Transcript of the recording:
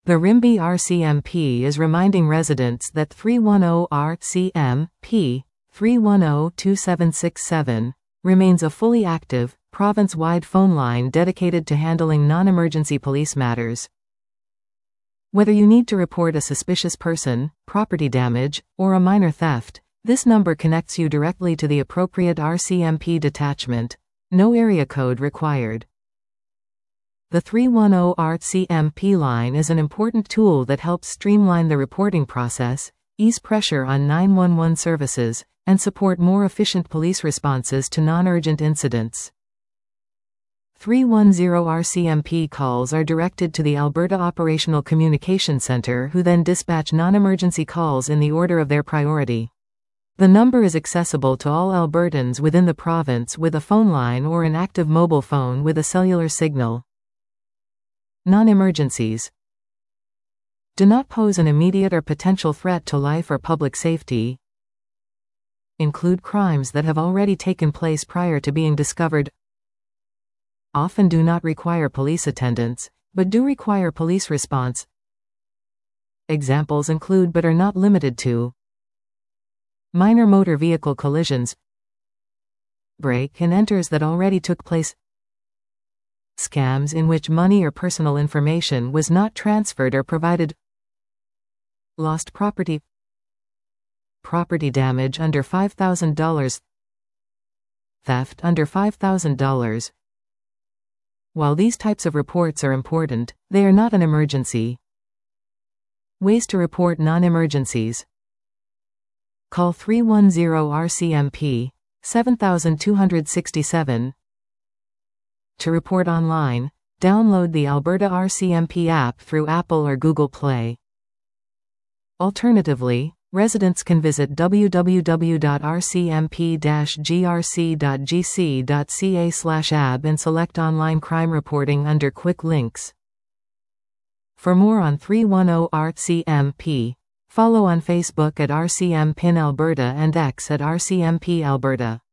The RIMBY RCMP is reminding residents that 310-RCMP 310-2767 remains a fully active, province-wide phone line dedicated to handling non-emergency police matters. Whether you need to report a suspicious person, property damage, or a minor theft, this number connects you directly to the appropriate RCMP detachment. No area code required. The 310-RCMP line is an important tool that helps streamline the reporting process, ease pressure on 911 services, and support more efficient police responses to non-urgent incidents. 310-RCMP calls are directed to the Alberta Operational Communication Centre, who then dispatch non-emergency calls in the order of their priority. The number is accessible to all Albertans within the province with a phone line or an active mobile phone with a cellular signal. Non-emergencies do not pose an immediate or potential threat to life or public safety. Include crimes that have already taken place prior to being discovered. Often do not require police attendance, but do require police response. Examples include but are not limited to minor motor vehicle collisions, break-and-enters that already took place, scams in which money or personal information was not transferred or provided, lost property, property damage under $5,000, theft under $5,000. While these types of reports are important, they are not an emergency. Ways to report non-emergencies. Call 310-RCMP 7267. To report online, download the Alberta RCMP app through Apple or Google Play. Alternatively, residents can visit www.rcmp-grc.gc.ca/ab and select online crime reporting under Quick Links. For more on 310-RCMP, follow on Facebook at RCM PIN Alberta and X at RCMP Alberta.